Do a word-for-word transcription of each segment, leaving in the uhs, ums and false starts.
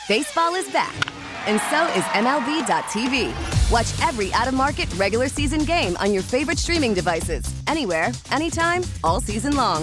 Baseball is back, and so is M L B dot T V. Watch every out-of-market regular season game on your favorite streaming devices, anywhere, anytime, all season long.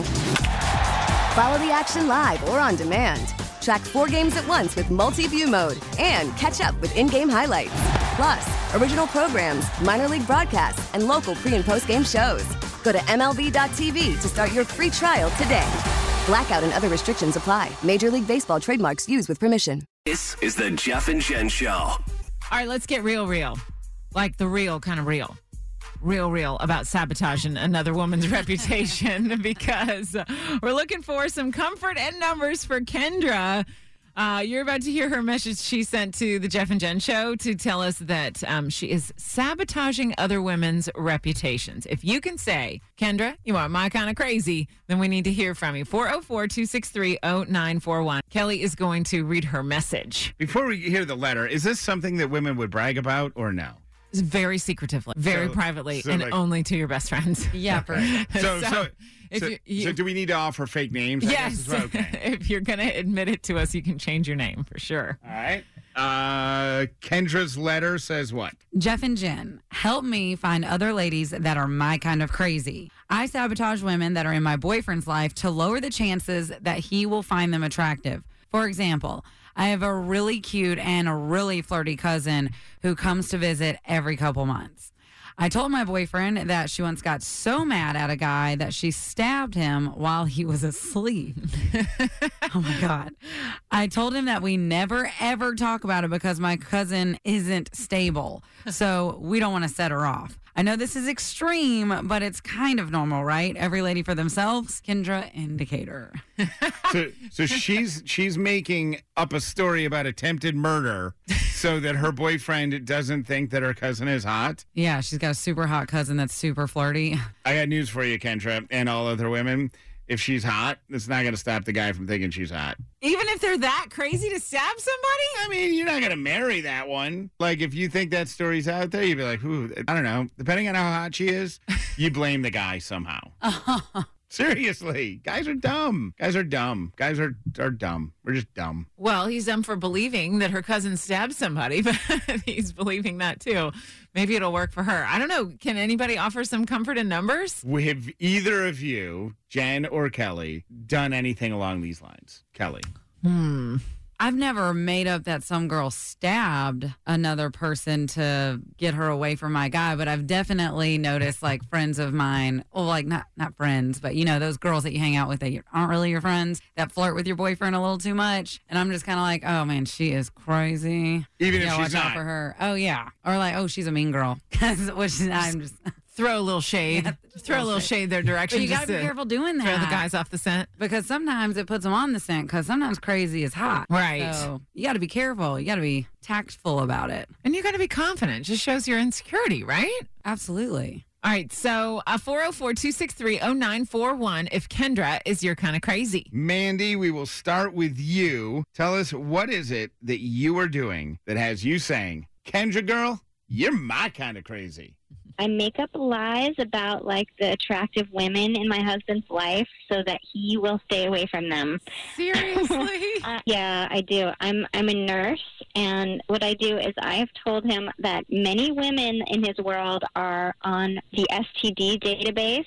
Follow the action live or on demand. Track four games at once with multi-view mode and catch up with in-game highlights. Plus, original programs, minor league broadcasts, and local pre- and post-game shows. Go to M L B dot T V to start your free trial today. Blackout and other restrictions apply. Major League Baseball trademarks used with permission. This is the Jeff and Jen Show. All right, let's get real, real. Like the real kind of real. Real, real about sabotaging another woman's reputation because we're looking for some comfort and numbers for Kendra. Uh, you're about to hear her message she sent to the Jeff and Jen Show to tell us that um, she is sabotaging other women's reputations. If you can say, Kendra, you are my kind of crazy, then we need to hear from you. four oh four, two six three, oh nine four one. Kelly is going to read her message. Before we hear the letter, is this something that women would brag about or no? It's very secretively, very So- privately, so and like- only to your best friends. Yeah, for So, So, so, if so, you- you- so do we need to offer fake names? I guess Yes. is what- Okay. If you're going to admit it to us, you can change your name for sure. All right. Uh, Kendra's letter says what? Jeff and Jen, help me find other ladies that are my kind of crazy. I sabotage women that are in my boyfriend's life to lower the chances that he will find them attractive. For example, I have a really cute and a really flirty cousin who comes to visit every couple months. I told my boyfriend that she once got so mad at a guy that she stabbed him while he was asleep. Oh, my God. I told him that we never, ever talk about it because my cousin isn't stable. So we don't want to set her off. I know this is extreme, but it's kind of normal, right? Every lady for themselves. Kendra, indicator. So, so she's she's making up a story about attempted murder so that her boyfriend doesn't think that her cousin is hot. Yeah, she's got a super hot cousin that's super flirty. I got news for you, Kendra, and all other women. If she's hot, it's not going to stop the guy from thinking she's hot. Even if they're that crazy to stab somebody? I mean, you're not going to marry that one. Like, if you think that story's out there, you'd be like, ooh, I don't know. Depending on how hot she is, you blame the guy somehow. Seriously. Guys are dumb. Guys are dumb. Guys are, are dumb. We're just dumb. Well, he's dumb for believing that her cousin stabbed somebody, but he's believing that too. Maybe it'll work for her. I don't know. Can anybody offer some comfort in numbers? Have either of you, Jen or Kelly, done anything along these lines? Kelly. Hmm. I've never made up that some girl stabbed another person to get her away from my guy, but I've definitely noticed like friends of mine, well, like not not friends, but you know, those girls that you hang out with that aren't really your friends that flirt with your boyfriend a little too much. And I'm just kind of like, oh man, she is crazy. Even if yeah, she's watch out not. for her. Oh yeah. Or like, oh, she's a mean girl. Which I'm just. Throw a little shade. Yeah, Throw a little shade their direction. But you just gotta be to careful doing that. Throw the guys off the scent. Because sometimes it puts them on the scent because sometimes crazy is hot. Right. So you got to be careful. You got to be tactful about it. And you got to be confident. Just shows your insecurity, right? Absolutely. All right. So uh, four oh four, two six three, oh nine four one if Kendra is your kind of crazy. Mandy, we will start with you. Tell us, what is it that you are doing that has you saying, Kendra girl, you're my kind of crazy? I make up lies about like the attractive women in my husband's life so that he will stay away from them. Seriously? Uh, yeah, I do. I'm I'm a nurse, and what I do is I have told him that many women in his world are on the S T D database.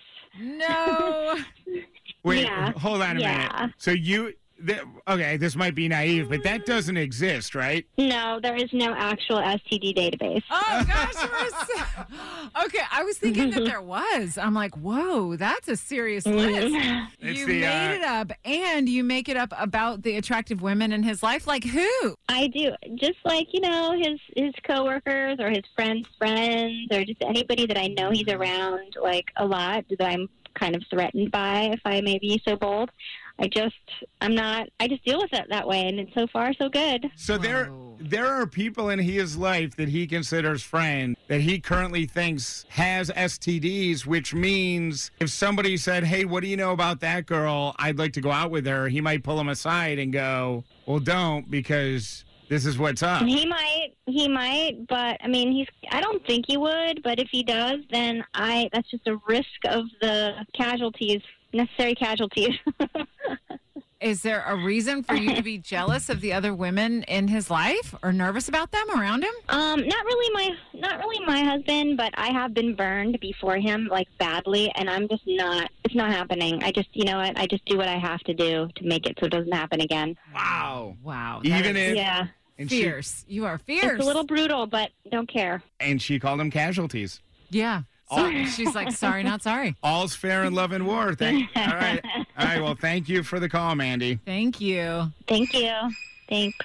No. Wait, Yeah. hold on a Yeah. minute. So you, th- okay, this might be naive, but that doesn't exist, right? No, there is no actual S T D database. Oh, gosh. we're so- Okay, I was thinking that there was. I'm like, whoa, that's a serious list. It's You the, made uh, it up, and you make it up about the attractive women in his life. Like who? I do. Just like, you know, his his coworkers or his friends' friends or just anybody that I know he's around like a lot that I'm kind of threatened by, if I may be so bold. I just, I'm not, I just deal with it that way, and it's so far so good. So there, Whoa. there are people in his life that he considers friend that he currently thinks has S T Ds, which means if somebody said, hey, what do you know about that girl? I'd like to go out with her. He might pull him aside and go, well, don't, because this is what's up. He might, he might, but I mean, he's, I don't think he would, but if he does, then I, that's just a risk of the casualties, necessary casualties. Is there a reason for you to be jealous of the other women in his life or nervous about them around him? Um, not really my not really my husband, but I have been burned before him, like badly, and I'm just not it's not happening. I just you know what, I just do what I have to do to make it so it doesn't happen again. Wow. Wow. that Even is if Yeah. and she, fierce. You are fierce. It's a little brutal, but don't care. and she called them casualties. Yeah. So, she's like, sorry, not sorry. All's fair in love and war. Thank. All right. All right. Well, thank you for the call, Mandy. Thank you. Thank you. Thanks.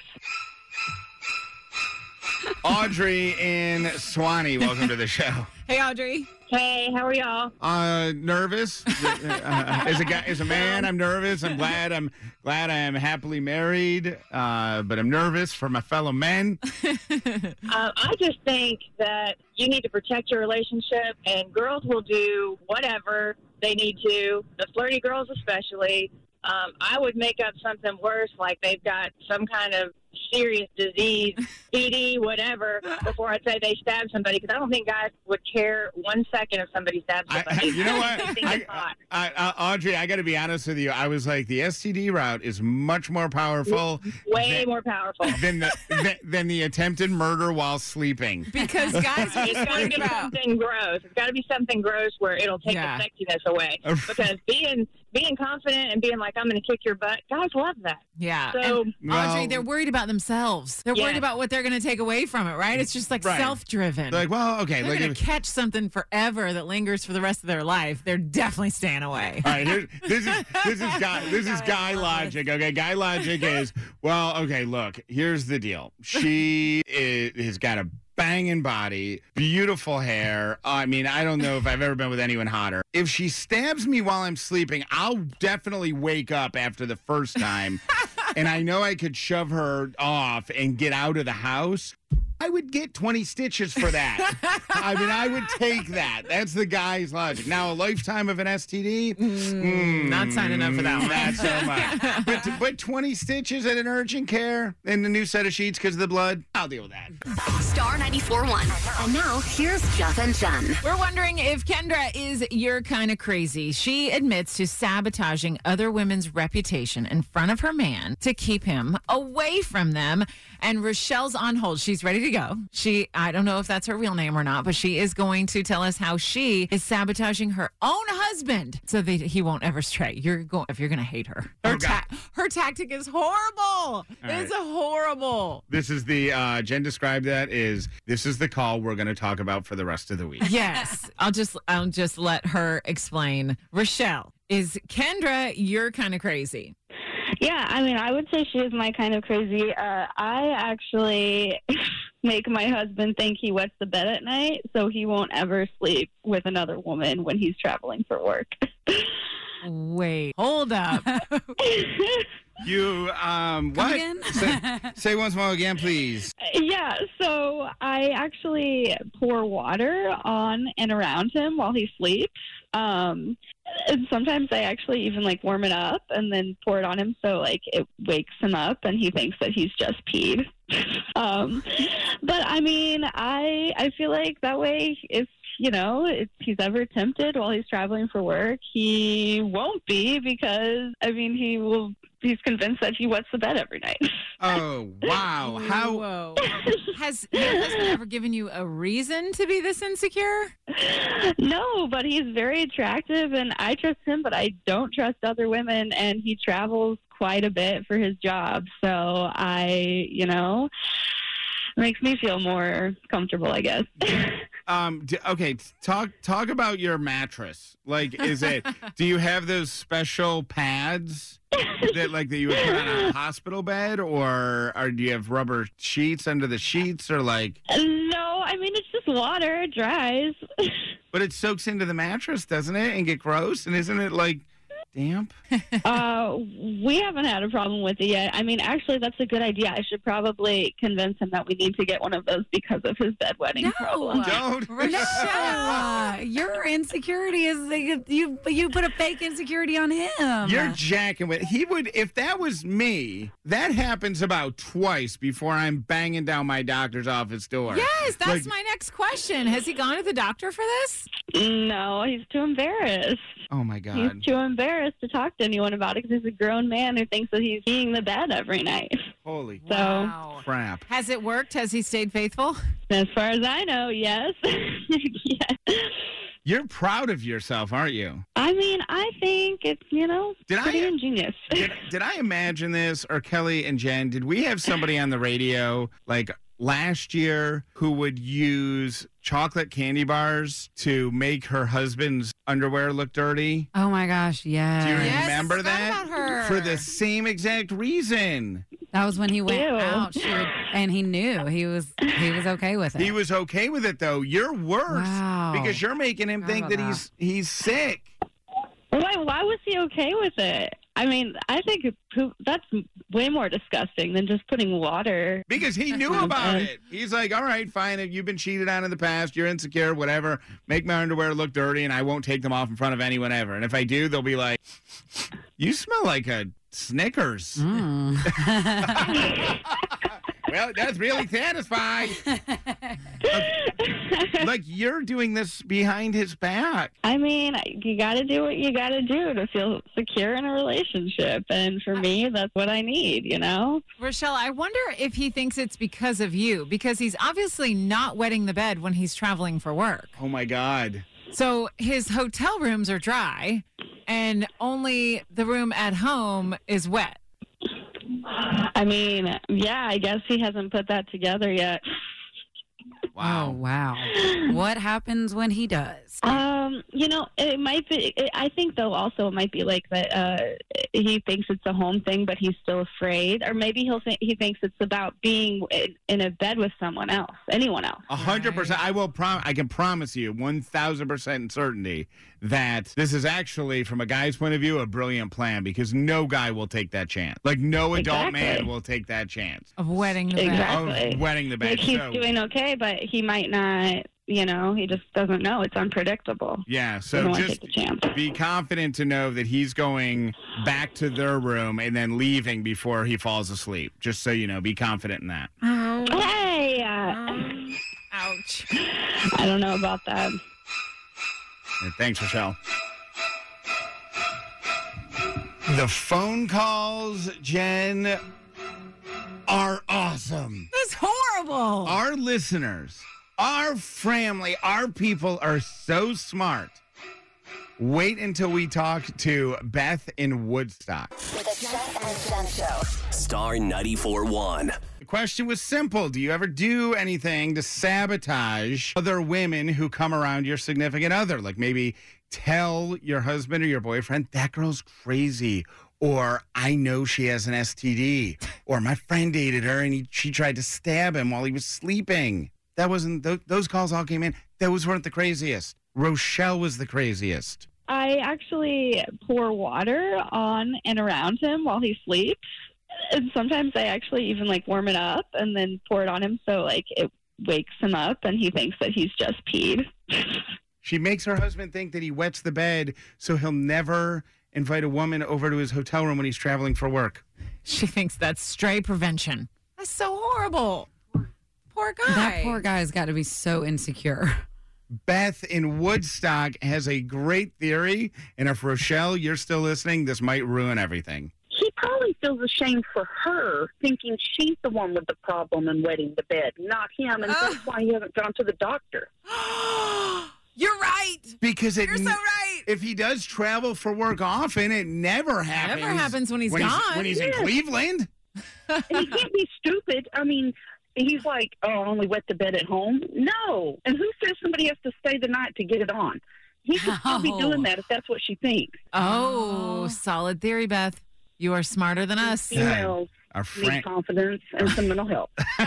Audrey in Swanee, welcome to the show. Hey, Audrey. Hey, how are y'all? Uh, nervous. Uh, as a guy, as a man, I'm nervous. I'm glad. I'm glad I am happily married. Uh, but I'm nervous for my fellow men. Um, I just think that you need to protect your relationship, and girls will do whatever they need to, the flirty girls especially. Um, I would make up something worse, like they've got some kind of serious disease, P D, whatever, before I'd say they stabbed somebody, because I don't think guys would care one second if somebody stabbed I, somebody. you know what, I think I, it's hot. I, I, Audrey? I got to be honest with you. I was like, the S T D route is much more powerful, Way than, more powerful. than the than, than the attempted murder while sleeping. Because guys are It's just got to worried be about. something gross. It's got to be something gross where it'll take Yeah. the sexiness away. Because being being confident and being like, I'm going to kick your butt, guys love that. Yeah. So, And Well- Audrey, they're worried about themselves. They're worried Yeah. about what they're going to take away from it, right? It's just like Right. self-driven. Like, well, okay. they're Like, going if- to catch something forever that lingers for the rest of their life. They're definitely staying away. all right, here, this is this is guy this is guy logic. Okay, guy logic is well. Okay, look, here's the deal. She is, has got a banging body, beautiful hair. I mean, I don't know if I've ever been with anyone hotter. If she stabs me while I'm sleeping, I'll definitely wake up after the first time, and I know I could shove her off and get out of the house. I would get twenty stitches for that. I mean, I would take that. That's the guy's logic. Now, a lifetime of an S T D? Mm, Not signing up for that one. Not so much. But, but twenty stitches at an urgent care and a new set of sheets because of the blood? I'll deal with that. Star ninety-four point one. And now, here's Jeff and Jen. We're wondering if Kendra is your kind of crazy. She admits to sabotaging other women's reputation in front of her man to keep him away from them. And Rochelle's on hold. She's ready to go. She, I don't know if that's her real name or not, but she is going to tell us how she is sabotaging her own husband so that he won't ever stray. You're going, if you're going to hate her. Her, Oh, God. ta- her tactic is horrible. It's right. horrible. This is the, uh, Jen described that is, this is the call we're going to talk about for the rest of the week. Yes, I'll just I'll just let her explain. Rochelle, is Kendra your kind of crazy? Yeah, I mean, I would say she is my kind of crazy. Uh, I actually make my husband think he wets the bed at night, so he won't ever sleep with another woman when he's traveling for work. Wait, hold up. You, um, Come what? again? Say, say once more again, please. Yeah, so I actually pour water on and around him while he sleeps. Um, and sometimes I actually even like warm it up and then pour it on him so like it wakes him up and he thinks that he's just peed. um, but I mean, I I feel like that way if you know if he's ever tempted while he's traveling for work, he won't be because I mean he will. He's convinced that he wets the bed every night. Oh, wow. How? Whoa. Has your husband ever given you a reason to be this insecure? No, but he's very attractive and I trust him, but I don't trust other women and he travels quite a bit for his job. So I, you know, it makes me feel more comfortable, I guess. Um. d- Okay. Talk. Talk about your mattress. Like, is it? Do you have those special pads that, like, that you would put on a hospital bed, or, or do you have rubber sheets under the sheets, or like? No, I mean, it's just water. It dries. But it soaks into the mattress, doesn't it, and get gross? And isn't it like damp? uh, we haven't had a problem with it yet. I mean, actually, that's a good idea. I should probably convince him that we need to get one of those because of his bedwetting problem. Don't. Rochelle, your insecurity is that you you put a fake insecurity on him. You're jacking with. He would, if that was me. That happens about twice before I'm banging down my doctor's office door. Yes, that's Like- my next question. Has he gone to the doctor for this? No, he's too embarrassed. Oh, my God. He's too embarrassed to talk to anyone about it because he's a grown man who thinks that he's being the bed every night. Holy So, Wow. crap. Has it worked? Has he stayed faithful? as far as I know, yes. yes. You're proud of yourself, aren't you? I mean, I think it's, you know, Did I- pretty ingenious. Did, did I imagine this, or Kelly and Jen, did we have somebody on the radio like last year who would use chocolate candy bars to make her husband's underwear look dirty? Oh my gosh, yeah. Do you Yes, remember I forgot that? about her. For the same exact reason. That was when he went Ew. out, she would, and he knew he was he was okay with it. He was okay with it, though. You're worse Wow. because you're making him Forgot think that about he's he's sick. Why, why was he okay with it? I mean, I think it poop, that's way more disgusting than just putting water. Because he knew about it. He's like, all right, fine. If you've been cheated on in the past, you're insecure, whatever. Make my underwear look dirty, and I won't take them off in front of anyone ever. And if I do, they'll be like, you smell like a Snickers. Mm. Well, that's really satisfying. Like, you're doing this behind his back. I mean, you got to do what you got to do to feel secure in a relationship. And for me, that's what I need, you know? Rochelle, I wonder if he thinks it's because of you, because he's obviously not wetting the bed when he's traveling for work. Oh, my God. So his hotel rooms are dry, and only the room at home is wet. I mean, yeah, I guess he hasn't put that together yet. Oh, wow. What happens when he does? Um, you know, it might be. It, I think though, also it might be like that. Uh, he thinks it's a home thing, but he's still afraid, or maybe he'll think he thinks it's about being in, in a bed with someone else, anyone else. A hundred percent. I will prom. I can promise you, one thousand percent certainty that this is actually, from a guy's point of view, a brilliant plan because no guy will take that chance. Like no adult Exactly. man will take that chance Of wetting the bed. Exactly. of wetting the bed. Like he's So, doing okay, but he might not. You know, he just doesn't know. It's unpredictable. yeah. Doesn't So want to just take the chance. be confident to know that he's going back to their room and then leaving before he falls asleep. Just so you know, be confident in that. Oh, Hey, uh, ouch. I don't know about that. And thanks, Rochelle. The phone calls, Jen, are awesome. That's horrible. Our listeners, our family, our people are so smart. Wait until we talk to Beth in Woodstock. The Jeff and Jen Show. Star ninety-four point one. The question was simple. Do you ever do anything to sabotage other women who come around your significant other? Like maybe tell your husband or your boyfriend, that girl's crazy. Or I know she has an S T D. Or my friend dated her and he, she tried to stab him while he was sleeping. That wasn't, th- those calls all came in. Those weren't the craziest. Rochelle was the craziest. I actually pour water on and around him while he sleeps. And sometimes I actually even like warm it up and then pour it on him so like it wakes him up and he thinks that he's just peed. She makes her husband think that he wets the bed so he'll never invite a woman over to his hotel room when he's traveling for work. She thinks that's stray prevention. That's so horrible. Poor guy. That poor guy's got to be so insecure. Beth in Woodstock has a great theory, and if Rochelle, you're still listening, this might ruin everything. He probably feels ashamed for her, thinking she's the one with the problem and wetting the bed, not him, and that's why he hasn't gone to the doctor. You're right. Because it, You're so right. if he does travel for work often, it never happens. Never happens when he's when gone. He's, when he's in Yeah. Cleveland. And he can't be stupid. I mean, he's like, oh, I only wet the bed at home. No. And who says somebody has to stay the night to get it on? He could still be Oh. doing that if that's what she thinks. Oh, solid theory, Beth. You are smarter than us. Females Our need friend. confidence and some mental health.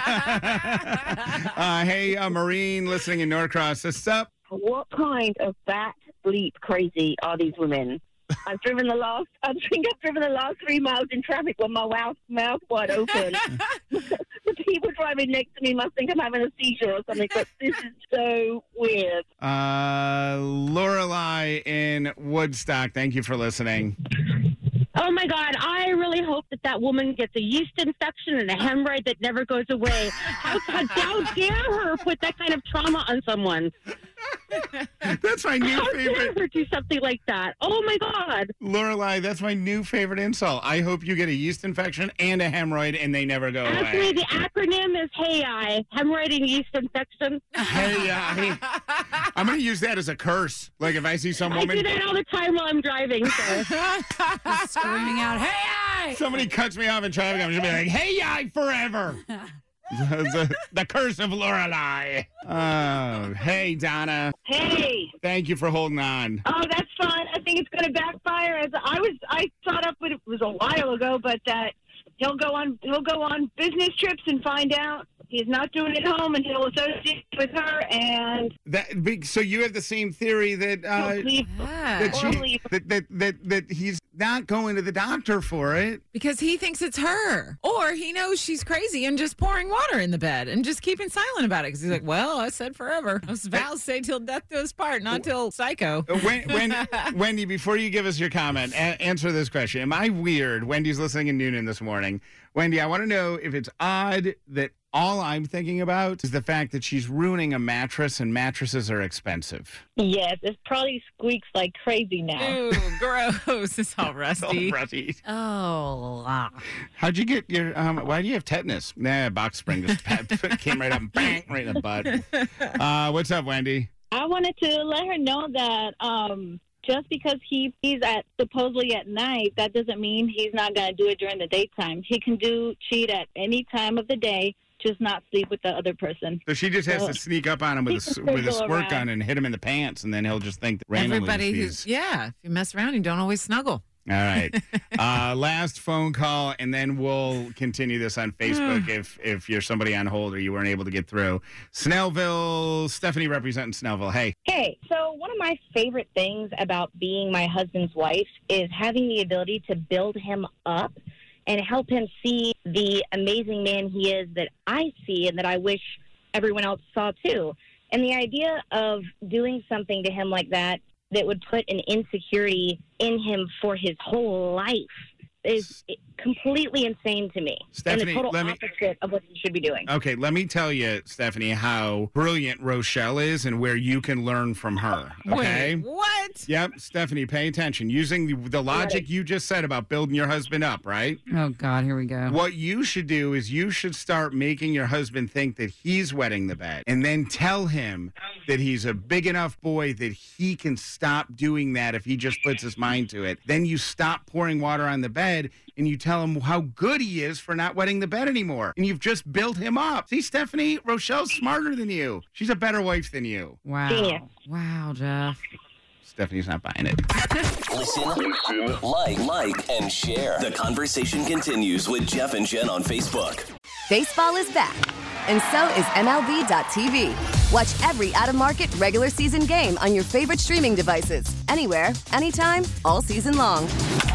uh, hey, uh, Marine listening in Norcross. What's up? What kind of bat bleep crazy are these women? I've driven the last, I think I've driven the last three miles in traffic with my mouth, mouth wide open. The people driving next to me must think I'm having a seizure or something, but this is so weird. Uh, Lorelei in Woodstock. Thank you for listening. Oh, my God. I really hope that that woman gets a yeast infection and a hemorrhoid that never goes away. How, how, how dare her put that kind of trauma on someone? That's my new How dare favorite. her do something like that? Oh my God. Lorelai, that's my new favorite insult. I hope you get a yeast infection and a hemorrhoid and they never go Actually, away. the acronym is HAI, hemorrhoid and yeast infection. Hey, I, I'm going to use that as a curse. Like if I see some I woman, do that all the time while I'm driving, sir. Screaming out, hey, I! somebody cuts me off in traffic, I'm just going to be like, hey, I forever. the, the curse of Lorelai. Oh, hey, Donna. Hey. Thank you for holding on. Oh, that's fun. I think it's going to backfire. As I was, I thought up, it was a while ago, but that he'll go on, he'll go on business trips and find out he's not doing it home, and he'll associate with her, and That big. So you have the same theory that uh, he'll leave. Yeah. that, Or she, leave. that that that that he's not going to the doctor for it. Because he thinks it's her. Or he knows she's crazy and just pouring water in the bed and just keeping silent about it. Because he's like, well, I said forever. Those vows say till death do us part, not till psycho. Uh, When, when, Wendy, before you give us your comment, a- answer this question. Am I weird? Wendy's listening in Noonan this morning. Wendy, I want to know if it's odd that all I'm thinking about is the fact that she's ruining a mattress and mattresses are expensive. Yes, it probably squeaks like crazy now. Ew, gross. It's all rusty. Oh, Rusty. Oh, ah. How'd you get your, um, why do you have tetanus? Nah, box spring just came right up and bang, right in the butt. Uh, what's up, Wendy? I wanted to let her know that um, just because he he's at supposedly at night, that doesn't mean he's not going to do it during the daytime. He can do cheat at any time of the day, just not sleep with the other person. So she just has So- to sneak up on him with a, He s- can with a circle squirt around. gun and hit him in the pants, and then he'll just think that randomly Everybody he's- who's, yeah, if you mess around, you don't always snuggle. All right. Uh, last phone call, and then we'll continue this on Facebook if if you're somebody on hold or you weren't able to get through. Snellville, Stephanie representing Snellville. Hey. Hey, so one of my favorite things about being my husband's wife is having the ability to build him up and help him see the amazing man he is that I see and that I wish everyone else saw too. And the idea of doing something to him like that that would put an insecurity in him for his whole life is completely insane to me. Stephanie, and the total let me- opposite of what he should be doing. Okay, let me tell you, Stephanie, how brilliant Rochelle is and where you can learn from her. Okay? Wait, what? Yep, Stephanie, pay attention. Using the, the logic you just said about building your husband up, right? Oh, God, here we go. What you should do is you should start making your husband think that he's wetting the bed and then tell him that he's a big enough boy that he can stop doing that if he just puts his mind to it. Then you stop pouring water on the bed and you tell him how good he is for not wetting the bed anymore. And you've just built him up. See, Stephanie, Rochelle's smarter than you. She's a better wife than you. Wow. Genius. Wow, Jeff. Stephanie's not buying it. Listen, Listen, like, like, and share. The conversation continues with Jeff and Jen on Facebook. Baseball is back, and so is M L B dot T V. Watch every out-of-market regular season game on your favorite streaming devices, anywhere, anytime, all season long.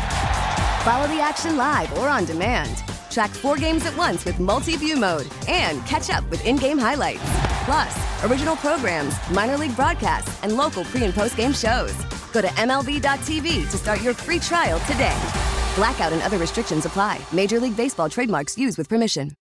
Follow the action live or on demand. Track four games at once with multi-view mode and catch up with in-game highlights. Plus, original programs, minor league broadcasts, and local pre- and post-game shows. Go to M L B dot T V to start your free trial today. Blackout and other restrictions apply. Major League Baseball trademarks used with permission.